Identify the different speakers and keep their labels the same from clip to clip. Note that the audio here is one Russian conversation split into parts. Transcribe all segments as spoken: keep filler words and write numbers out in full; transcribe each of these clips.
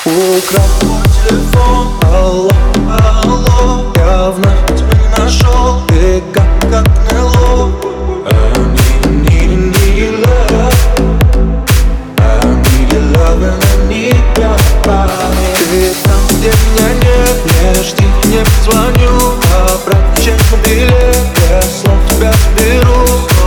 Speaker 1: Украл мой телефон, алло, алло. Я вновь тебя не нашел, ты как, как НЛО. I need, need, need love. I need your love and I need your body. Ты там, где меня нет, не жди, не позвоню. Обратно в мобиле, я снова тебя заберу.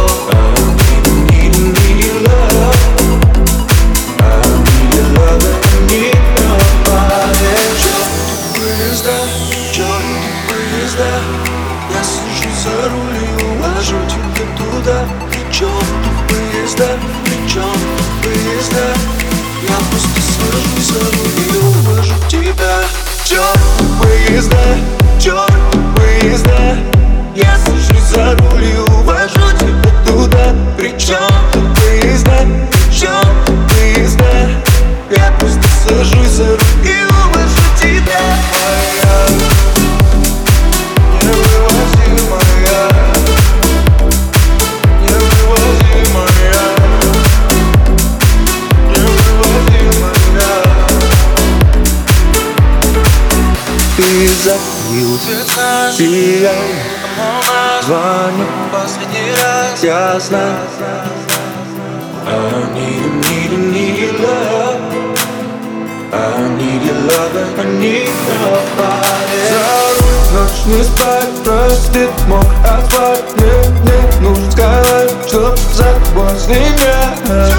Speaker 1: Я сажусь за руль и увожу тебя туда. Причем тут поезда, причем тут поезда. Я просто сажусь за руль и увожу тебя. Черт, поезда, черт, поезда. Я сажусь за руль и увожу тебя туда. Причем тут поезда, причем тут поезда. Я просто сажусь за руль и увожу тебя. Моя ты закрыл, сияй, звоню последний раз, я знаю. I need, need, need love. I need your love and I need your body. За руль, ночь не спать, простит мой асфальт. Мне, мне нужен скайлайт, чтоб за возле меня.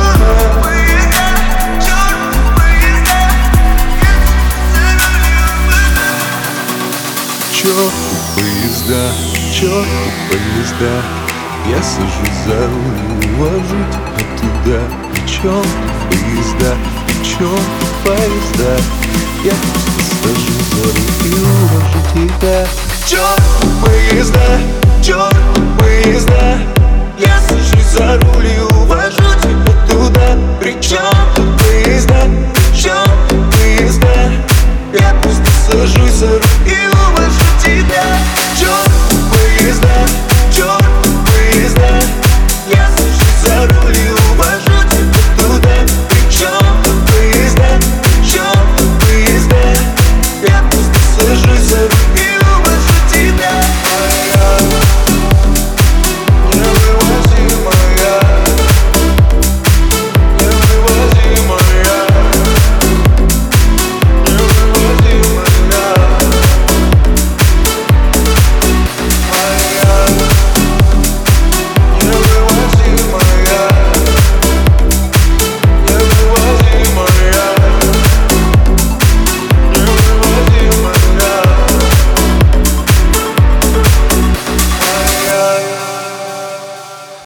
Speaker 1: Чёрт поезда, чёрт поезда. Я сажусь за руль и увожу тебя туда. Чёрт поезда, чёрт поезда. Я